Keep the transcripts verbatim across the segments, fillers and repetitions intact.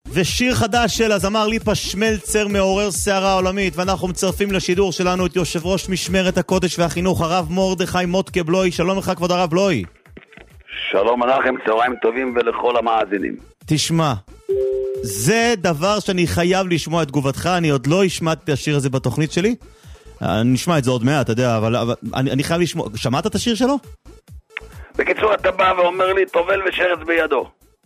ושיר חדש של הזמר ליפה שמלצר מעורר סערה עולמית, ואנחנו מצרפים לשידור שלנו את יושב ראש משמרת הקודש והחינוך, הרב מרדכי מוטקה בלוי. שלום לך כבוד הרב בלוי. שלום לכם, צהריים טובים ולכל המאזינים. תשמע, זה דבר שאני חייב לשמוע את תגובתך. אני עוד לא השמעתי את השיר הזה בתוכנית שלי, אני נשמע את זה עוד מעט, אתה יודע, אבל, אבל אני, אני חייב לשמוע. שמעת את השיר שלו? בקיצור, אתה בא ואומר לי טובל ושרץ בידו.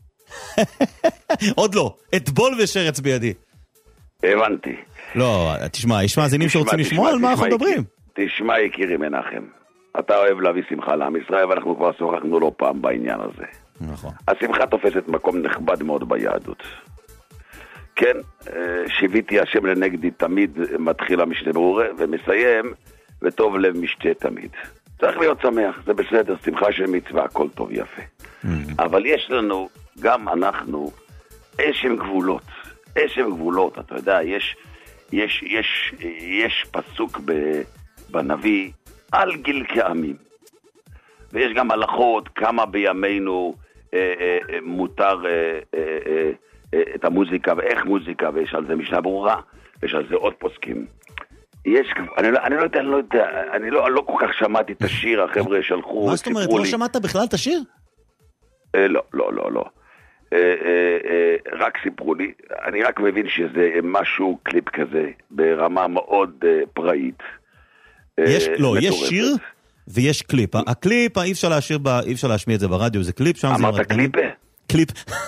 עוד לא, אטבול ושרץ בידי. הבנתי. לא, תשמע, יש מאזינים שרוצים לשמוע על מה אנחנו מדברים. תשמע יקירי מנחם, אתה אוהב להביא שמחה לעם ישראל, ואנחנו כבר שוחחנו לא פעם בעניין הזה. נכון. השמחה תופסת מקום נכבד מאוד ביהדות. כן, שיביתי השם לנגדי תמיד מתחילה משתה ברורה, ומסיים וטוב לב משתה תמיד. צריך להיות שמח, זה בסדר, שמחה של מצווה, הכל טוב יפה. אבל יש לנו, גם אנחנו, איזשהם גבולות. איזשהם גבולות, אתה יודע, יש, יש, יש, יש פסוק בנביא על גיל כעמים. ויש גם הלכות כמה בימינו אה, אה, אה, מותר אה, אה, אה, אה, את המוזיקה ואיך מוזיקה, ויש על זה משנה ברורה, ויש על זה עוד פוסקים. יש, אני לא, אני לא יודע, אני לא יודע, אני לא, לא כל כך שמעתי את השיר, החבר'ה שלחו, מה זאת אומרת, לא שמעת בכלל את השיר? אה, לא, לא, לא, לא. אה, אה, אה, רק סיפרו לי, אני רק מבין שזה משהו, קליפ כזה, ברמה מאוד אה, פראית. יש, אה, לא, מטורפת. יש שיר ויש קליפ. הקליפ, אי אפשר להשאיר, אי אפשר להשמיע את זה ברדיו, זה קליפ, שם זה... אמרת קליפה? קליפ.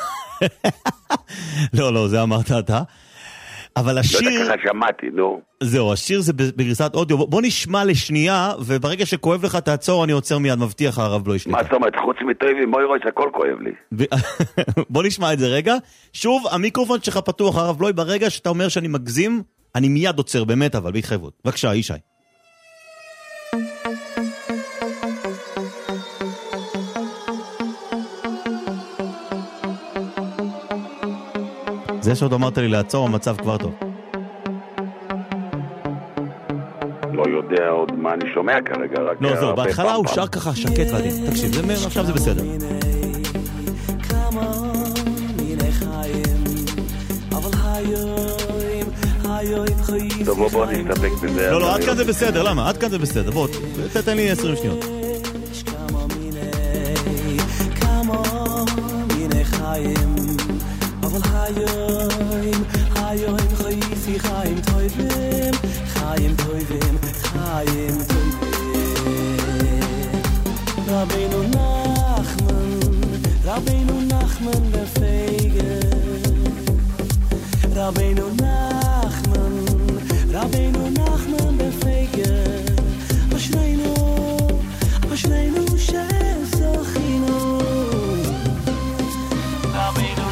לא, לא, זה אמרת אתה. אבל השיר... לא יודע ככה שמעתי, נו. זהו, השיר זה בגרסת אודיו. בוא נשמע לשנייה, וברגע שכואב לך תעצור, אני עוצר מיד, מבטיח הרב בלוי שנייה. מה זאת אומרת, חוץ מטויבים, בואי רואה שהכל כואב לי. בוא נשמע את זה רגע. שוב, המיקרופון שלך פתוח, הרב בלוי, ברגע שאתה אומר שאני מגזים, אני מיד עוצר, באמת, אבל בהתחייבות. בבקשה, ישי. זה שעוד אמרת לי לעצור, המצב כבר טוב. לא יודע עוד מה אני שומע כרגע, רק... לא, זהו, בהתחלה הוא שר ככה שקט ועדין. תקשיב, זה מר, עכשיו זה בסדר. טוב, בוא בוא נסתפק בזה. לא, לא, עד כאן זה בסדר, למה? עד כאן זה בסדר, בוא, תתן לי עשרים שניות. Hayim, hayim, khayfi khayim toyvim, khayim toyvim, khayim toyvim. Rabbeinu Nachman, Rabbeinu Nachman befeige. Rabbeinu Nachman, Rabbeinu Nachman befeige. Ashreinu, ashreinu shezochinu. Rabbeinu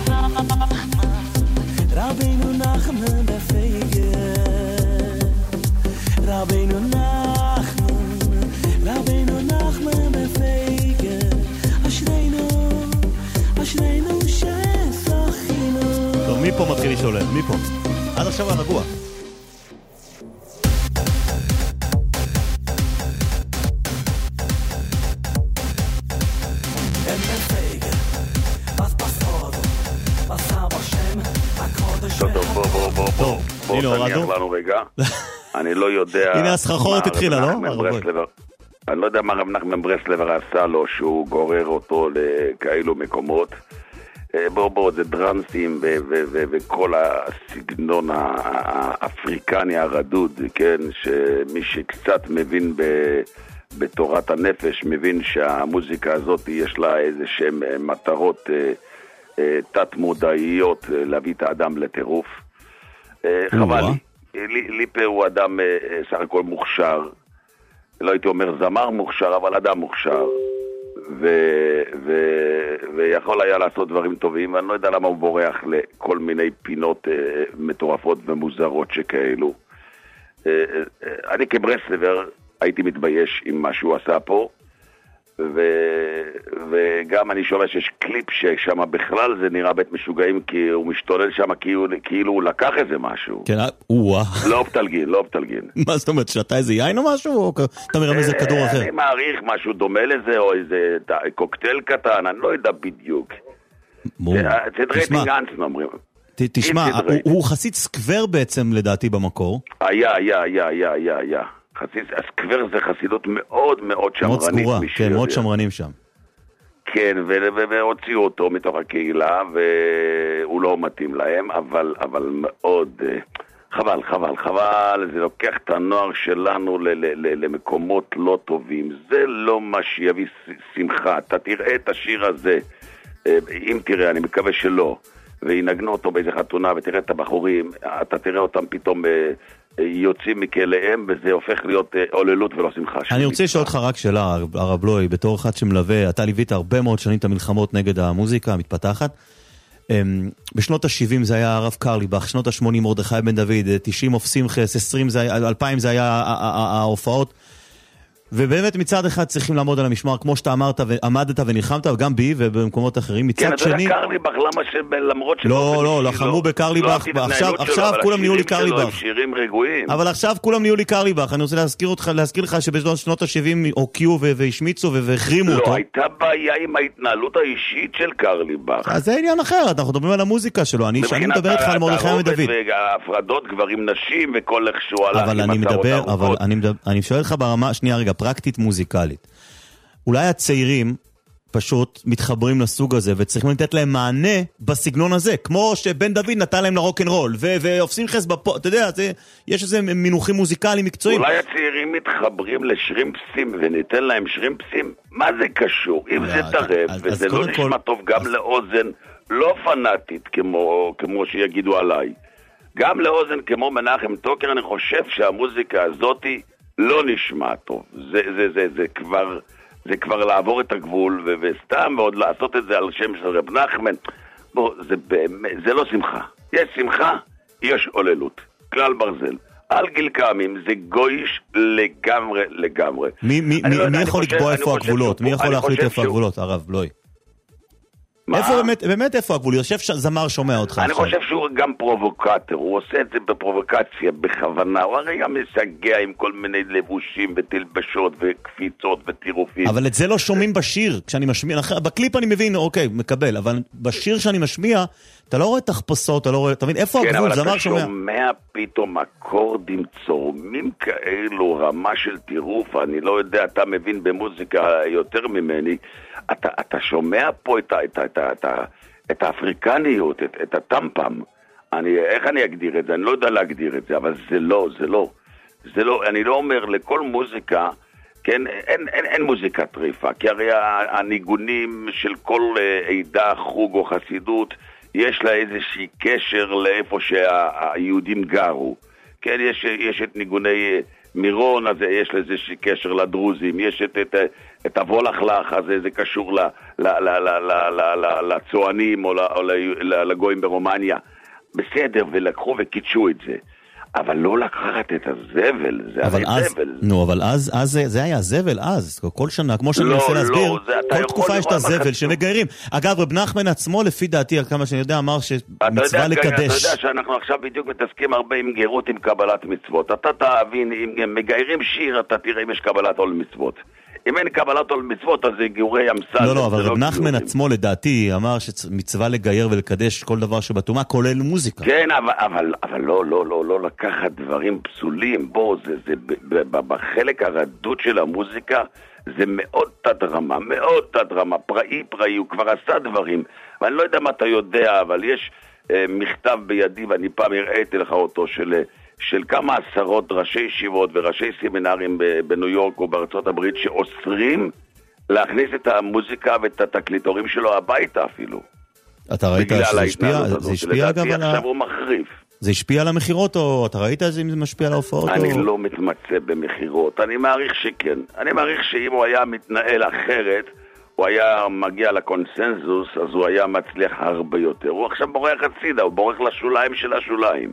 Rabbeinu Nachman befeige. Rabbeinu Nachman, Rabbeinu Nachman befeige. Ashreinu, ashreinu shezochinu. טוב, מי פה מתחיל לשאול? מי פה? עד עכשיו הרגוע. בוא תניח לנו רגע. אני לא יודע... הנה הסחרחורת התחילה, לא? אני לא יודע מה רב נחמן ברסלבר עשה לו, שהוא גורר אותו לכאלו מקומות. בוא בוא, זה דרנסים וכל הסגנון האפריקני הרדוד, כן? שמי שקצת מבין בתורת הנפש, מבין שהמוזיקה הזאת יש לה איזה שהן מטרות תת מודעיות להביא את האדם לטירוף. חבל לי, ליפה הוא אדם סך הכל מוכשר, לא הייתי אומר זמר מוכשר, אבל אדם מוכשר, ויכול היה לעשות דברים טובים, ואני לא יודע למה הוא בורח לכל מיני פינות מטורפות ומוזרות שכאלו. אני כברסלבר הייתי מתבייש עם מה שהוא עשה פה, ו... וגם אני שומע שיש קליפ ששם בכלל זה נראה בית משוגעים, כי הוא משתולל שם כאילו, כאילו הוא לקח איזה משהו. כן, וואה. לא אופטלגין, לא אופטלגין. מה זאת אומרת, שאתה איזה יין או משהו, או אתה מראה איזה כדור אחר? אני מעריך משהו דומה לזה, או איזה קוקטייל קטן, אני לא יודע בדיוק. זה דרייטינג אנסן אומרים. תשמע, הוא חסיד סקוור בעצם לדעתי במקור. היה, היה, היה, היה, היה, היה. הסקוור זה חסידות מאוד מאוד שמרנית. מאוד סגורה, כן, מאוד שמרנים שם. כן, והוציאו אותו מתוך הקהילה, והוא לא מתאים להם, אבל, אבל מאוד, חבל, חבל, חבל, זה לוקח את הנוער שלנו למקומות לא טובים. זה לא מה שיביא שמחה. אתה תראה את השיר הזה, אם תראה, אני מקווה שלא, וינגנו אותו באיזה חתונה, ותראה את הבחורים, אתה תראה אותם פתאום יוצאים מכאליהם, וזה הופך להיות עוללות ולא שמחה. אני רוצה לשאול אותך רק שאלה, הרב בלוי, בתור אחד שמלווה, אתה ליווית הרבה מאוד שנים את המלחמות נגד המוזיקה המתפתחת. בשנות ה-שבעים זה היה הרב קרליבך, שנות ה-שמונים מרדכי בן דוד, תשעים אוף שמחס, עשרים זה היה, אלפיים זה היה ההופעות. ובאמת מצד אחד צריכים לעמוד על המשמר, כמו שאתה אמרת, ועמדת ונלחמת, וגם בי ובמקומות אחרים. מצד שני... כן, אתה יודע קרליבך, למה שלמרות ש... לא, לא, לחמו בקרליבך, עכשיו כולם נהיו לי קרליבך. שירים רגועים. אבל עכשיו כולם נהיו לי קרליבך. אני רוצה להזכיר אותך, להזכיר לך שבשנות ה-שבעים הוקיעו והשמיצו והחרימו אותו. לא, הייתה בעיה עם ההתנהלות האישית של קרליבך. אז זה עניין אחר, אנחנו מדברים על המוזיקה שלו. אני מדבר איתך על מרדכי בן דוד. הפרדות גברים נשים וכל איך שהוא הלך. אבל אני מדבר, אבל אני שואל לך ברמה, שנייה רגע, פרקטית מוזיקלית. אולי הצעירים פשוט מתחברים לסוג הזה, וצריכים לתת להם מענה בסגנון הזה, כמו שבן דוד נתן להם לרוק'נ'רול, ועופשים חס בפו, אתה יודע, זה, יש איזה מינוחים מוזיקליים מקצועיים. אולי הצעירים מתחברים לשרימפסים, וניתן להם שרימפסים, מה זה קשור? אם זה טרף, וזה לא נשמע טוב גם לאוזן לא פנאטית, כמו שיגידו עליי. גם לאוזן כמו מנחם טוקר, אני חושב שהמוזיקה הזאת לא נשמע טוב. זה, זה, זה, זה כבר, זה כבר לעבור את הגבול, ו- וסתם ועוד לעשות את זה על שם של רב נחמן. בוא, זה באמת, זה לא שמחה. יש שמחה, יש עוללות. כלל ברזל. על גיל קאמים זה גויש לגמרי, לגמרי. מי, מי, מי, לא, מי יכול חושב, לקבוע איפה הגבולות? מי יכול להחליט איפה שהוא... הגבולות, הרב בלוי? מה? איפה באמת, באמת איפה הגבול? יושב זמר שומע אותך. אני חושב שהוא גם פרובוקטור, הוא עושה את זה בפרובוקציה, בכוונה, הוא הרי גם מסגע עם כל מיני לבושים ותלבשות וקפיצות וטירופים. אבל את זה לא שומעים בשיר, כשאני משמיע, בקליפ אני מבין, אוקיי, מקבל, אבל בשיר שאני משמיע, אתה לא רואה תחפושות, אתה לא רואה, אתה מבין, איפה הגבול? זמר שומע. כן, אבל אתה שומע פתאום אקורדים צורמים כאלו, רמה של טירוף, אני לא יודע, אתה מבין במוזיקה יותר ממני, אתה, אתה שומע פה את, ה, את, ה, את, ה, את, ה, את האפריקניות, את, את הטמפם. אני, איך אני אגדיר את זה? אני לא יודע להגדיר את זה, אבל זה לא, זה לא. זה לא, אני לא אומר לכל מוזיקה, כן, אין, אין, אין מוזיקה טריפה, כי הרי הניגונים של כל עדה, חוג או חסידות, יש לה איזושהי קשר לאיפה שהיהודים גרו. כן, יש, יש את ניגוני מירון, אז יש לה איזושהי קשר לדרוזים, יש את, את, את הוולחלח, אז זה קשור ל, ל, ל, ל, ל, ל, ל, לצוענים או, ל, או לגויים ברומניה. בסדר, ולקחו וקידשו את זה. אבל לא לקחת את הזבל, זה הרי אז, זבל. נו, אבל אז, אז זה, זה היה זבל אז, כל שנה, כמו שאני מנסה לא, להסביר, לא, זה, כל תקופה יש את הזבל שמגיירים. אגב, רב נחמן עצמו, לפי דעתי, כמה שאני יודע, אמר שמצווה לקדש. אתה יודע שאנחנו עכשיו בדיוק מתעסקים הרבה עם גרות, עם קבלת מצוות. אתה תבין, אם מגיירים שיר, אתה תראה אם יש קבלת עול מצוות. אם אין קבלת עול מצוות, אז זה גיורי אמסל. לא, לא, אבל רב נחמן עצמו לדעתי אמר שמצווה לגייר ולקדש כל דבר שבתומה, כולל מוזיקה. כן, אבל, אבל, אבל לא, לא, לא, לא לקחת דברים פסולים. בוא, זה, זה, בחלק הרדוד של המוזיקה, זה מאוד תדרמה, מאוד תדרמה, פראי פראי, הוא כבר עשה דברים. ואני לא יודע מה אתה יודע, אבל יש אה, מכתב בידי, ואני פעם הראיתי לך אותו, של... של כמה עשרות ראשי ישיבות וראשי סמינרים בניו יורק או בארצות הברית שאוסרים להכניס את המוזיקה ואת התקליטורים שלו הביתה אפילו. אתה ראית שזה השפיע? זה השפיע אגב על ה... עכשיו הוא מחריף. זה השפיע על המחירות או אתה ראית אם זה משפיע על ההופעות? אני לא מתמצא במחירות, אני מעריך שכן. אני מעריך שאם הוא היה מתנהל אחרת, הוא היה מגיע לקונסנזוס, אז הוא היה מצליח הרבה יותר. הוא עכשיו בורח הצידה, הוא בורח לשוליים של השוליים.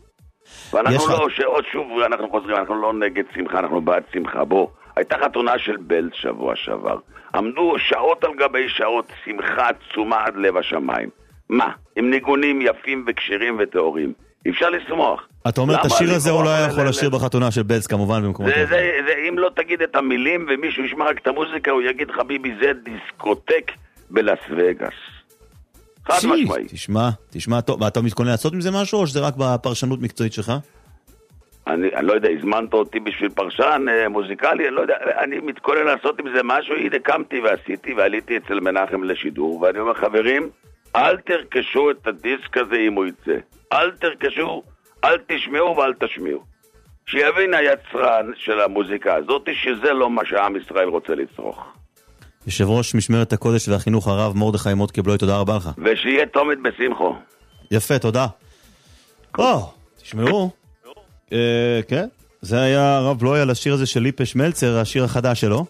ואנחנו לא, שעוד שוב אנחנו חוזרים, אנחנו לא נגד שמחה, אנחנו בעד שמחה. בוא, הייתה חתונה של בלז שבוע שעבר, עמדו שעות על גבי שעות, שמחה עצומה עד לב השמיים. מה? עם ניגונים יפים וקשרים וטהורים, אפשר לשמוח. אתה אומר, את השיר הזה הוא לא היה יכול לשיר בחתונה של בלז כמובן במקומות אחרים. אם לא תגיד את המילים ומישהו ישמע רק את המוזיקה, הוא יגיד חביבי זה דיסקוטק בלאס וגאס. חד משמעי. תשמע, תשמע, טוב, ואתה מתכונן לעשות עם זה משהו, או שזה רק בפרשנות מקצועית שלך? אני, אני לא יודע, הזמנת אותי בשביל פרשן אה, מוזיקלי, אני לא יודע, אני מתכונן לעשות עם זה משהו, הנה קמתי ועשיתי ועליתי אצל מנחם לשידור, ואני אומר, חברים, אל תרכשו את הדיסק הזה אם הוא יצא. אל תרכשו, אל תשמעו ואל תשמיעו. שיבין היצרן של המוזיקה הזאת, שזה לא מה שעם ישראל רוצה לצרוך. יושב ראש משמרת הקודש והחינוך הרב מרדכי מוטקה בלוי, תודה רבה לך. ושיהיה תומת בשמחו. יפה, תודה. או, תשמעו. אה, כן, זה היה הרב בלוי על השיר הזה של ליפה שמלצר, השיר החדש שלו.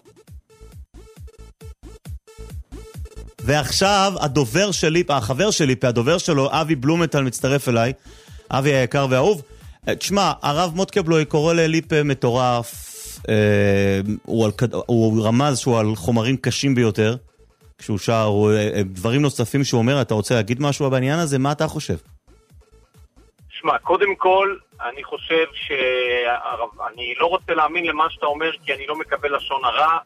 ועכשיו הדובר של ליפה, החבר של ליפה, הדובר שלו, אבי בלומנטל מצטרף אליי. אבי היקר והאהוב. תשמע, הרב מוטקה בלוי קורא לליפה מטורף. אה, הוא, על, הוא רמז שהוא על חומרים קשים ביותר. כשהוא שר, הוא, דברים נוספים שהוא אומר, אתה רוצה להגיד משהו בעניין הזה? מה אתה חושב? שמע, קודם כל, אני חושב שאני לא רוצה להאמין למה שאתה אומר, כי אני לא מקבל לשון הרע,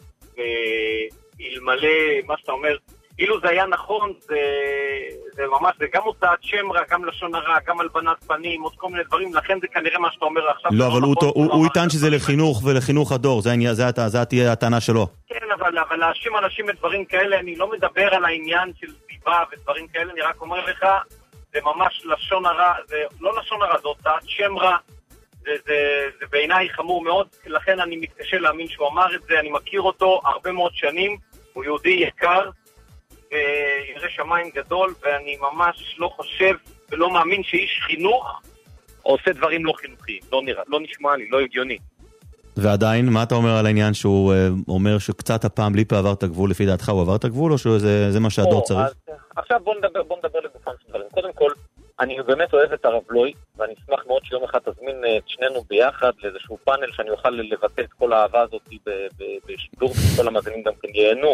ואלמלא מה שאתה אומר, אילו זה היה נכון, זה, זה ממש, זה גם הוצאת שם רע, גם לשון הרע, גם הלבנת פנים, עוד כל מיני דברים, לכן זה כנראה מה שאתה אומר עכשיו. לא, אבל הוא, נכון, הוא, הוא, הוא יטען שזה לחינוך ולחינוך הדור, זה, זה, זה, זה תהיה הטענה שלו. כן, אבל, אבל להאשים אנשים בדברים כאלה, אני לא מדבר על העניין של סיבה ודברים כאלה, אני רק אומר לך, זה ממש לשון הרע, זה לא לשון הרע, זה הוצאת שם רע, זה, זה, זה בעיניי חמור מאוד, לכן אני מתקשה להאמין שהוא אמר את זה, אני מכיר אותו הרבה מאוד שנים, הוא יהודי יקר, וירא שמיים גדול, ואני ממש לא חושב ולא מאמין שאיש חינוך עושה דברים לא חינוכיים, לא, נראה, לא נשמע לי, לא הגיוני. ועדיין, מה אתה אומר על העניין שהוא אומר שקצת הפעם ליפה עבר את הגבול, לפי דעתך הוא עבר את הגבול, או שזה מה שהדור צריך? אז, עכשיו בוא נדבר, בוא נדבר לגופם של דברים. קודם כל, אני באמת אוהב את הרב בלוי, ואני אשמח מאוד שיום אחד תזמין את שנינו ביחד לאיזשהו פאנל שאני אוכל לבטא את כל האהבה הזאת בשידור, וכל המאזינים גם כן ייהנו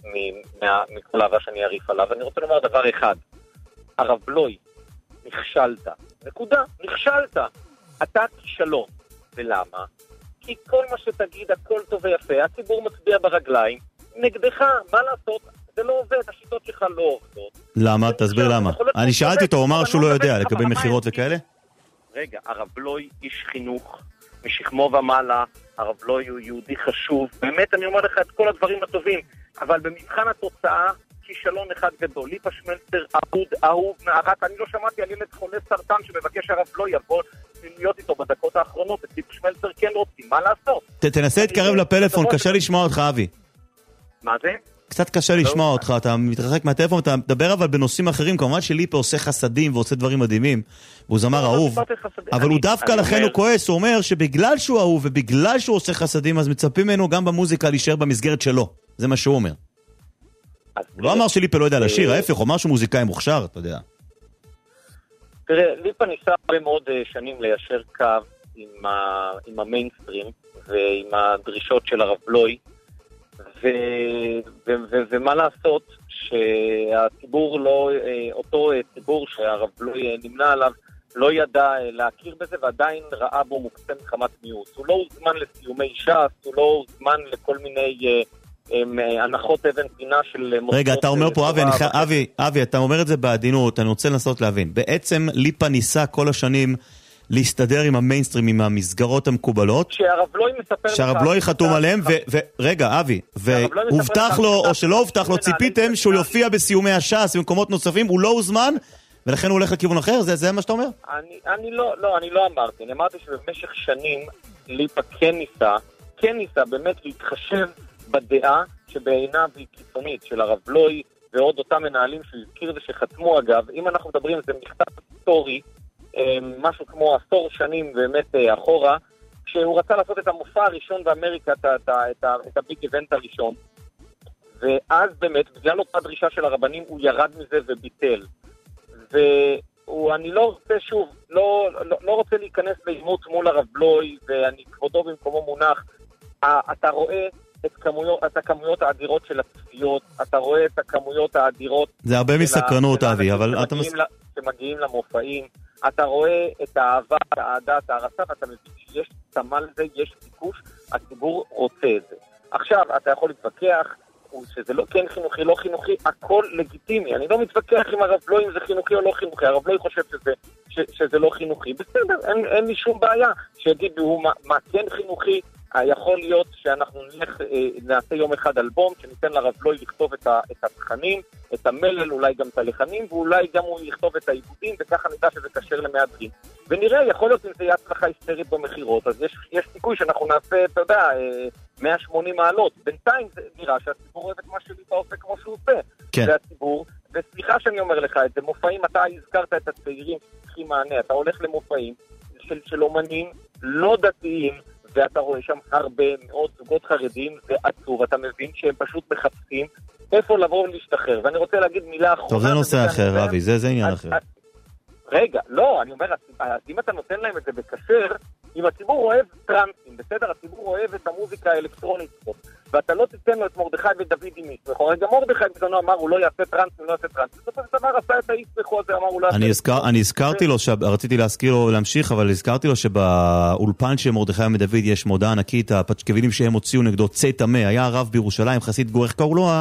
מכל האהבה שאני אעריף עליו. ואני רוצה לומר דבר אחד, הרב בלוי, נכשלת. נקודה, נכשלת. אתה כישלון. ולמה? כי כל מה שתגיד, הכל טוב ויפה, הציבור מצביע ברגליים, נגדך, מה לעשות? זה לא עובד, השיטות שלך לא עובדות. למה? תסביר למה. אני שאלתי אותו, הוא אמר שהוא לא יודע, לגבי מחירות וכאלה? רגע, הרב בלוי איש חינוך, משכמו ומעלה, הרב בלוי הוא יהודי חשוב, באמת אני אומר לך את כל הדברים הטובים, אבל במבחן התוצאה, כישלון אחד גדול, ליפה שמלצר, אהוד, אהוב, מערת, אני לא שמעתי על ילד חולה סרטן שמבקש הרב בלוי יבוא להיות איתו בדקות האחרונות, את ליפה שמלצר כן רוצים, מה לעשות? תנסה להתקרב לפלאפון, קשה לשמוע אותך אבי. מה זה? קצת קשה לשמוע אותך, אתה מתרחק מהטלפון, אתה מדבר אבל בנושאים אחרים, כמובן שליפה עושה חסדים ועושה דברים מדהימים, והוא זמר אהוב, אבל הוא דווקא לכן הוא כועס, הוא אומר שבגלל שהוא אהוב ובגלל שהוא עושה חסדים, אז מצפים ממנו גם במוזיקה להישאר במסגרת שלו, זה מה שהוא אומר. הוא לא אמר שליפה לא יודע לשיר, ההפך, הוא אמר שהוא מוזיקאי מוכשר, אתה יודע. תראה, ליפה ניסה הרבה מאוד שנים ליישר קו עם המיינסטרים ועם הדרישות של הרב בלוי, ומה לעשות שהציבור לא, אותו ציבור שהרב בלוי נמנה עליו, לא ידע להכיר בזה ועדיין ראה בו מוקצה מחמת מיעוט. הוא לא הוזמן לסיומי ש"ס, הוא לא הוזמן לכל מיני הנחות אבן פינה של... רגע, אתה אומר פה, אבי, אבי, אבי, אתה אומר את זה בעדינות, אני רוצה לנסות להבין. בעצם ליפה ניסה כל השנים להסתדר עם המיינסטרים, עם המסגרות המקובלות, שהרב בלוי חתום עליהם, ורגע, אבי, והובטח לו, או שלא הובטח לו, ציפיתם שהוא יופיע בסיומי הש"ס במקומות נוספים, הוא לא הוזמן, ולכן הוא הולך לכיוון אחר, זה מה שאתה אומר? אני לא, לא, אני לא אמרתי, אני אמרתי שבמשך שנים ליפה כן ניסה, כן ניסה באמת להתחשב בדעה שבעיניו היא קיצונית של הרב בלוי, ועוד אותם מנהלים שהזכיר ושחתמו אגב, אם אנחנו מדברים, זה מכתב היסטורי, משהו כמו עשור שנים באמת אחורה, כשהוא רצה לעשות את המופע הראשון באמריקה, את, את, את, את הביג איבנט הראשון, ואז באמת, בגלל אותה דרישה של הרבנים, הוא ירד מזה וביטל. ואני לא רוצה שוב, לא, לא, לא רוצה להיכנס לעימות מול הרב בלוי, ואני כבודו במקומו מונח, אתה רואה את כמויות, את הכמויות האדירות של הצפיות, אתה רואה את הכמויות האדירות... זה הרבה מסקרנות, אבי, אבל... שמגיעים למופעים, אתה רואה את האהבה, את האהדה, את הערצה, ואתה מבין שיש צמא לזה, יש ביקוש, הציבור רוצה את זה. עכשיו, אתה יכול להתווכח, אחוז, שזה לא כן חינוכי, לא חינוכי, הכל לגיטימי. אני לא מתווכח עם הרב בלוי אם זה חינוכי או לא חינוכי, הרב בלוי חושב שזה, ש, שזה לא חינוכי. בסדר, אין, אין לי שום בעיה שיגידו מה, מה כן חינוכי. יכול להיות שאנחנו נלך, אה, נעשה יום אחד אלבום, שניתן לרב בלוי לכתוב את, ה, את התכנים, את המלל, אולי גם את הלחנים, ואולי גם הוא יכתוב את העיבודים, וככה נדע שזה קשר למהדרין. ונראה, יכול להיות אם זה יהיה הצלחה היסטרית במחירות, אז יש, יש סיכוי שאנחנו נעשה, אתה יודע, אה, מאה ושמונים מעלות. בינתיים זה נראה שהציבור אוהב את מה שליפה עושה כמו שהוא עושה. כן. זה הציבור, וסליחה שאני אומר לך את זה, מופעים, אתה הזכרת את הצעירים שצריכים מענה, אתה הולך למופעים של, של אומנים לא דתיים, ואתה רואה שם הרבה מאוד זוגות חרדים, זה עצוב, אתה מבין שהם פשוט מחפשים איפה לבוא ולהשתחרר. ואני רוצה להגיד מילה אחרונה. טוב, זה נושא אחר, רבי, זה עניין אחר. רגע, לא, אני אומר, אם אתה נותן להם את זה בקשר, אם הציבור אוהב טרנסים, בסדר, הציבור אוהב את המוזיקה האלקטרונית פה, ואתה לא תיתן לו את מרדכי ודוד עם איסמכו, רגע מרדכי בזמנו אמר, הוא לא יעשה טרנסים, לא יעשה טרנסים, בסופו של דבר עשה את האיסמכו הזה, אמר, הוא לא יעשה... אני הזכרתי לו, רציתי להזכיר לו להמשיך, אבל הזכרתי לו שבאולפן של מרדכי ודוד יש מודעה ענקית, הפצ'קווילים שהם הוציאו נגדו צי תמה, היה הרב בירושלים, חסיד גור, איך קראו לו?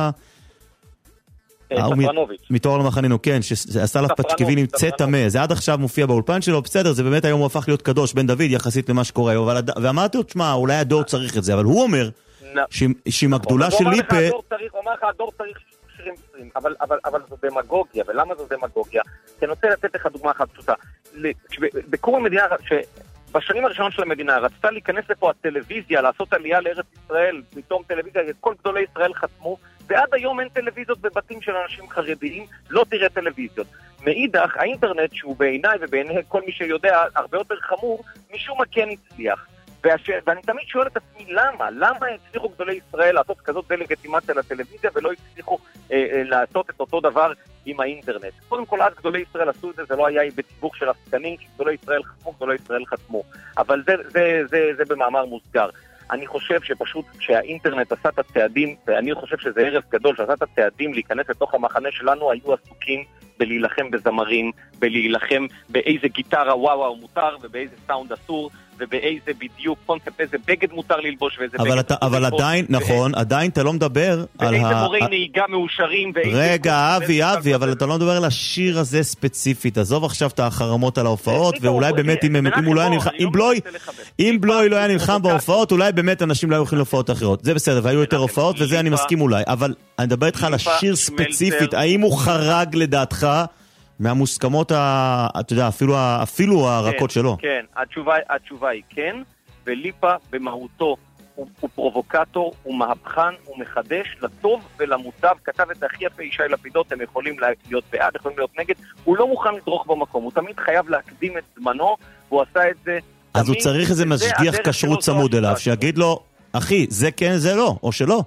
מתואר למחננו, כן, שעשה עליו פצ'קווילים צי תמה, זה עד עכשיו מופיע באולפן שלו, בסדר, זה באמת היום הוא הפך להיות קדוש, בן דוד יחסית למה שקורה, ואמרתי לו, תשמע, אולי הדור צריך את זה, אבל הוא אומר שעם הגדולה של ליפה... הוא אומר לך, הדור צריך שירים עשרים, אבל זו דמגוגיה, ולמה זו דמגוגיה? כי אני רוצה לתת לך דוגמה אחת פשוטה. בקום המדינה, בשנים הראשונות של המדינה, רצתה להיכנס לפה הטלוויזיה, לעשות עלייה לארץ ישראל, פתאום טלוויזיה, כל גדולי ישראל חתמו, ועד היום אין טלוויזיות בבתים של אנשים חרדיים, לא תראה טלוויזיות. מאידך, האינטרנט שהוא בעיניי ובעיני כל מי שיודע הרבה יותר חמור, משום מה כן הצליח. והש... ואני תמיד שואל את עצמי למה, למה הצליחו גדולי ישראל לעשות כזאת דלגיטימציה לטלוויזיה ולא הצליחו אה, אה, לעשות את אותו דבר עם האינטרנט. קודם כל, אז גדולי ישראל עשו את זה, זה לא היה בתיווך של עסקנים, גדולי ישראל חתמו, גדולי ישראל חתמו. אבל זה, זה, זה, זה במאמר מוסגר. אני חושב שפשוט כשהאינטרנט עשה את הצעדים, ואני חושב שזה ערב גדול שעשה את הצעדים להיכנס לתוך המחנה שלנו, היו עסוקים בלהילחם בזמרים, בלהילחם באיזה גיטרה וואו וואו מותר, ובאיזה סאונד אסור, ובאיזה בדיוק קונספט, איזה בגד מותר ללבוש, ואיזה אבל בגד אתה, מותר אבל ללבוש. עדיין, נכון, עדיין אתה לא מדבר על ואיזה ה... מורי נהיגה מאושרים, רגע, אבי, אבי, אבל אתה לא מדבר על השיר הזה ספציפית, עזוב עכשיו את החרמות על ההופעות, ואולי באמת אם הוא לא היה נלחם, אם בלוי לא היה נלחם בהופעות, אולי באמת אנשים לא היו הולכים להופעות אחרות, זה בסדר, והיו יותר הופעות, וזה אני מסכים אולי, אבל אני מדבר איתך על השיר ספציפית, האם הוא חרג לדעתך מהמוסכמות, אתה יודע, אפילו, אפילו הרכות שלו. כן, התשובה, התשובה היא כן, וליפה במהותו הוא, הוא פרובוקטור, הוא מהפכן, הוא מחדש לטוב ולמוטב, כתב את הכי יפה ישי לפידות, הם יכולים להיות בעד, יכולים להיות נגד, הוא לא מוכן לדרוך במקום, הוא תמיד חייב להקדים את זמנו, והוא עשה את זה אז הוא צריך איזה משגיח כשרות צמוד אליו, שיגיד לו, אחי, זה כן, זה לא, או שלא.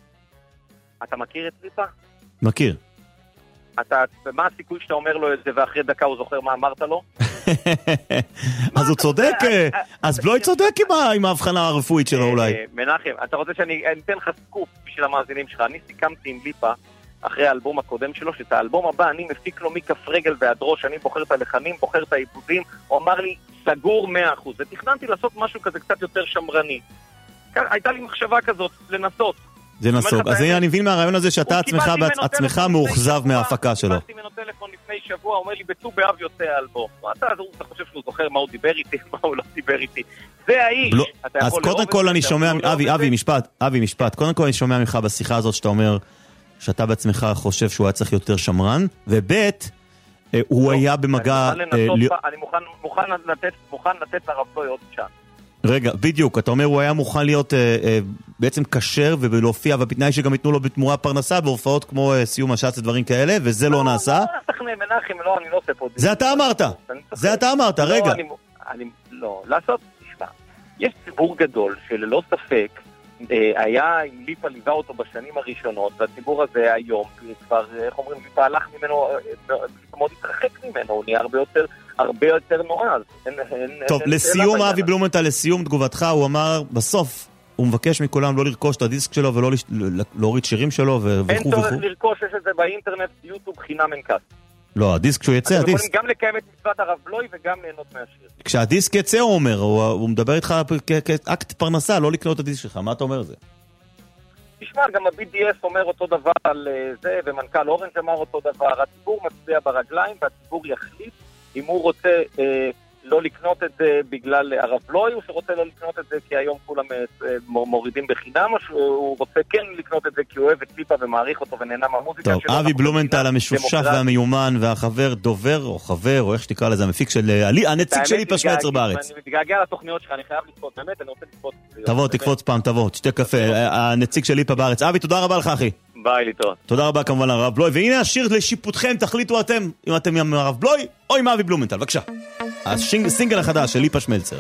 אתה מכיר את ליפה? מכיר. אתה, מה הסיכוי שאתה אומר לו את זה ואחרי דקה הוא זוכר מה אמרת לו? אז הוא צודק, אז בלוי צודק עם ההבחנה הרפואית שלו אולי. מנחם, אתה רוצה שאני אתן לך סקופ בשביל המאזינים שלך, אני סיכמתי עם ליפה אחרי האלבום הקודם שלו, שאת האלבום הבא אני מפיק לו מכף רגל ועד ראש, אני בוחר את הלחנים, בוחר את העיבודים, הוא אמר לי סגור מאה אחוז, ותכננתי לעשות משהו כזה קצת יותר שמרני. הייתה לי מחשבה כזאת, לנסות. זה נסוג. אז אני מבין מהרעיון הזה שאתה עצמך מאוכזב מההפקה שלו. קיבלתי ממנו טלפון לפני שבוע, הוא אומר לי, בט"ו באב יוצא האלבום. אתה חושב שהוא זוכר מה הוא דיבר איתי, מה הוא לא דיבר איתי. זה האיש. אז קודם כל אני שומע, אבי, אבי, משפט, אבי, משפט. קודם כל אני שומע ממך בשיחה הזאת שאתה אומר שאתה בעצמך חושב שהוא היה צריך יותר שמרן, ובית, הוא היה במגע... אני מוכן לתת לרב בלוי עוד שעה. רגע, בדיוק, אתה אומר הוא היה מוכן להיות אה, אה, בעצם קשר ולהופיע, ובתנאי שגם ייתנו לו בתמורה פרנסה בהופעות כמו אה, סיום השץ ודברים כאלה, וזה לא, לא נעשה. לא, לא, תכנן, מנחם, לא, אני לא עושה פה... זה אתה אמרת, זה אתה אמרת, רגע. לא, אני, אני, לא, לעשות, תשמע, יש ציבור גדול שללא ספק אה, היה, אם ליפה ליווה אותו בשנים הראשונות, והציבור הזה היום, כבר, איך אומרים, ליפה הלך ממנו, אה, מאוד התרחק ממנו, הוא נהיה הרבה יותר... הרבה יותר נועז. טוב, לסיום אבי בלומנטל, לסיום תגובתך, הוא אמר, בסוף, הוא מבקש מכולם לא לרכוש את הדיסק שלו ולא להוריד שירים שלו וכו'. אין צורך לרכוש, יש את זה באינטרנט, יוטיוב חינם אין כס. לא, הדיסק שהוא יצא, הדיסק. אתם יכולים גם לקיים את מצוות הרב בלוי וגם ליהנות מהשיר. כשהדיסק יצא, הוא אומר, הוא מדבר איתך כאקט פרנסה, לא לקנות את הדיסק שלך, מה אתה אומר זה? תשמע, גם ה-בי די אס אומר אותו דבר על זה, ומנכ"ל אורנג' אמר אותו דבר, הציבור מצביע ברגליים, והציבור יחליט אם הוא רוצה אה, לא לקנות את זה בגלל הרב בלוי, או שרוצה לא לקנות את זה כי היום כולם אה, מורידים בחינם, או שהוא רוצה כן לקנות את זה כי הוא אוהב את ליפה ומעריך אותו ונהנה מהמוזיקה שלו. טוב, אבי בלומנטל המשושח והמיומן, והחבר דובר, או חבר, או איך שתקרא לזה, המפיק של, הנציג של ליפה שמלצר בארץ. אני מתגעגע לתוכניות שלך, אני חייב לקפוץ, באמת, אני רוצה לקפוץ. תבוא, תקפוץ פעם, תבוא, תשתה קפה, הנציג של ליפה בארץ. אבי, תודה רבה לך, אחי. ביי, להתראות. תודה רבה כמובן לרב בלוי, והנה השיר לשיפוטכם, תחליטו אתם אם אתם עם הרב בלוי או עם אבי בלומנטל. בבקשה. הסינגל החדש של ליפה שמלצר.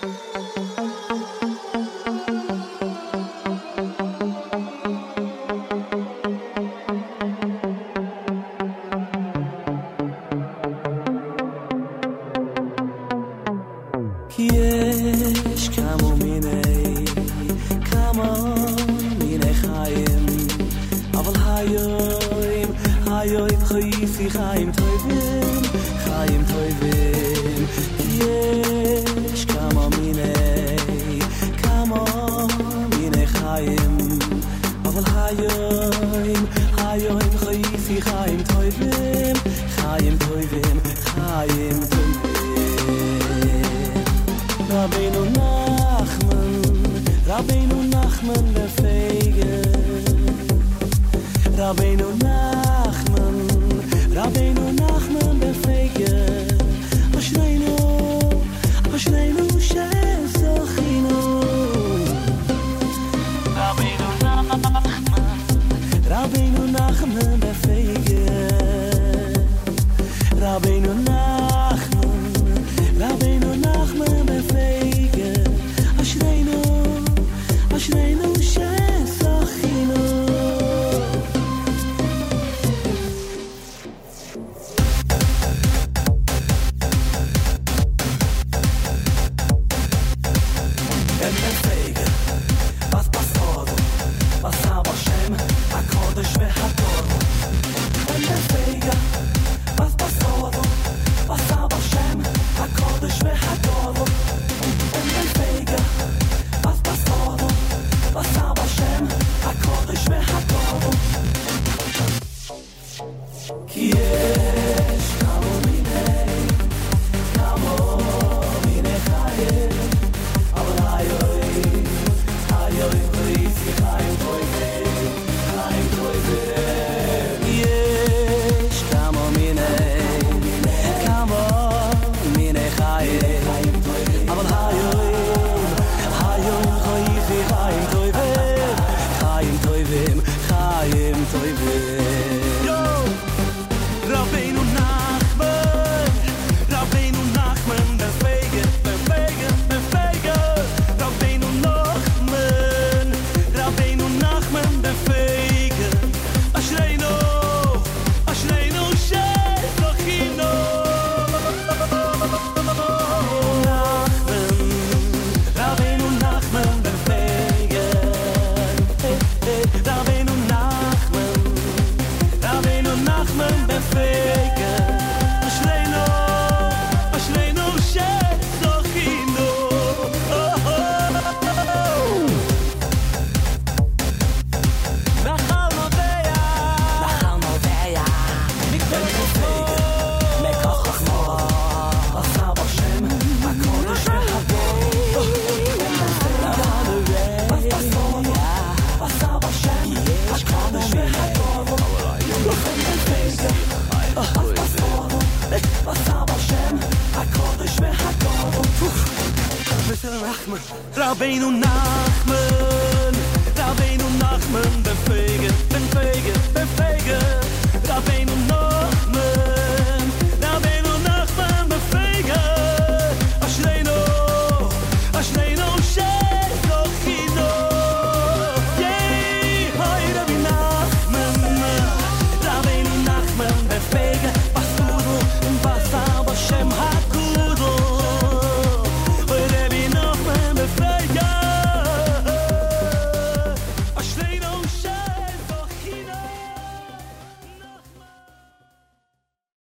Rabbeinu Nachman, Rabbeinu Nachman, befege, befege, befege.